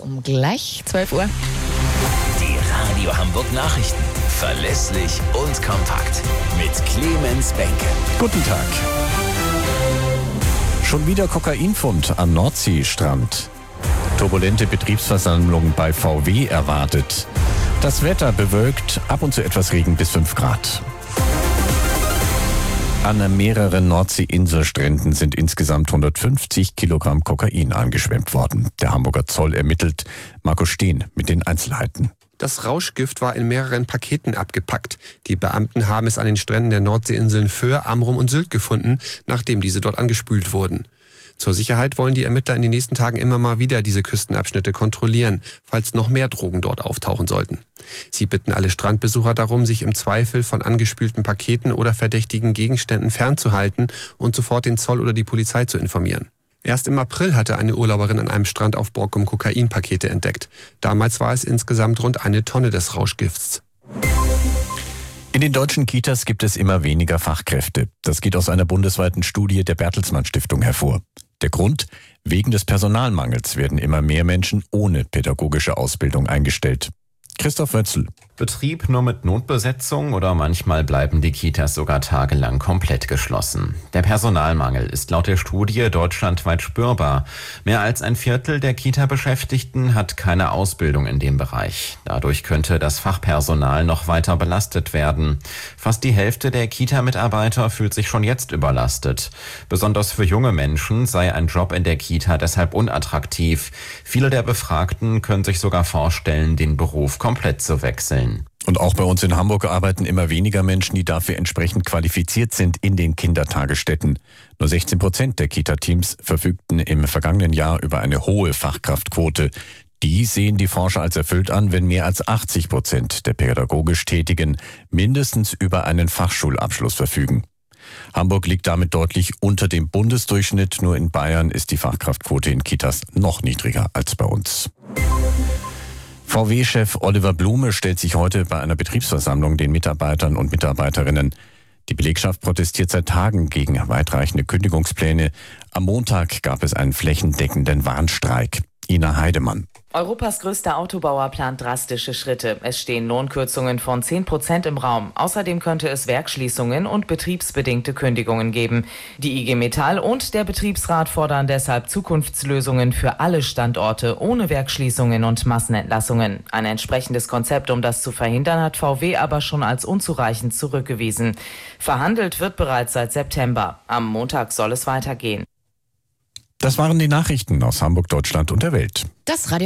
um gleich 12 Uhr. Die Radio Hamburg Nachrichten. Verlässlich und kompakt. Mit Clemens Benke. Guten Tag. Schon wieder Kokainfund am Nordseestrand. Turbulente Betriebsversammlung bei VW erwartet. Das Wetter bewölkt, ab und zu etwas Regen bis 5 Grad. An mehreren Nordseeinselstränden sind insgesamt 150 Kilogramm Kokain angeschwemmt worden. Der Hamburger Zoll ermittelt. Markus Steen mit den Einzelheiten. Das Rauschgift war in mehreren Paketen abgepackt. Die Beamten haben es an den Stränden der Nordseeinseln Föhr, Amrum und Sylt gefunden, nachdem diese dort angespült wurden. Zur Sicherheit wollen die Ermittler in den nächsten Tagen immer mal wieder diese Küstenabschnitte kontrollieren, falls noch mehr Drogen dort auftauchen sollten. Sie bitten alle Strandbesucher darum, sich im Zweifel von angespülten Paketen oder verdächtigen Gegenständen fernzuhalten und sofort den Zoll oder die Polizei zu informieren. Erst im April hatte eine Urlauberin an einem Strand auf Borkum Kokainpakete entdeckt. Damals war es insgesamt rund 1 Tonne des Rauschgifts. In den deutschen Kitas gibt es immer weniger Fachkräfte. Das geht aus einer bundesweiten Studie der Bertelsmann Stiftung hervor. Der Grund? Wegen des Personalmangels werden immer mehr Menschen ohne pädagogische Ausbildung eingestellt. Christoph Wötzl. Betrieb nur mit Notbesetzung oder manchmal bleiben die Kitas sogar tagelang komplett geschlossen. Der Personalmangel ist laut der Studie deutschlandweit spürbar. Mehr als ein Viertel der Kita-Beschäftigten hat keine Ausbildung in dem Bereich. Dadurch könnte das Fachpersonal noch weiter belastet werden. Fast die Hälfte der Kita-Mitarbeiter fühlt sich schon jetzt überlastet. Besonders für junge Menschen sei ein Job in der Kita deshalb unattraktiv. Viele der Befragten können sich sogar vorstellen, den Beruf komplett zu wechseln. Und auch bei uns in Hamburg arbeiten immer weniger Menschen, die dafür entsprechend qualifiziert sind in den Kindertagesstätten. Nur 16% der Kita-Teams verfügten im vergangenen Jahr über eine hohe Fachkraftquote. Die sehen die Forscher als erfüllt an, wenn mehr als 80% der pädagogisch Tätigen mindestens über einen Fachschulabschluss verfügen. Hamburg liegt damit deutlich unter dem Bundesdurchschnitt. Nur in Bayern ist die Fachkraftquote in Kitas noch niedriger als bei uns. VW-Chef Oliver Blume stellt sich heute bei einer Betriebsversammlung den Mitarbeitern und Mitarbeiterinnen. Die Belegschaft protestiert seit Tagen gegen weitreichende Kündigungspläne. Am Montag gab es einen flächendeckenden Warnstreik. Ina Heidemann. Europas größter Autobauer plant drastische Schritte. Es stehen Lohnkürzungen von 10% im Raum. Außerdem könnte es Werksschließungen und betriebsbedingte Kündigungen geben. Die IG Metall und der Betriebsrat fordern deshalb Zukunftslösungen für alle Standorte ohne Werksschließungen und Massenentlassungen. Ein entsprechendes Konzept, um das zu verhindern, hat VW aber schon als unzureichend zurückgewiesen. Verhandelt wird bereits seit September. Am Montag soll es weitergehen. Das waren die Nachrichten aus Hamburg, Deutschland und der Welt. Das Radio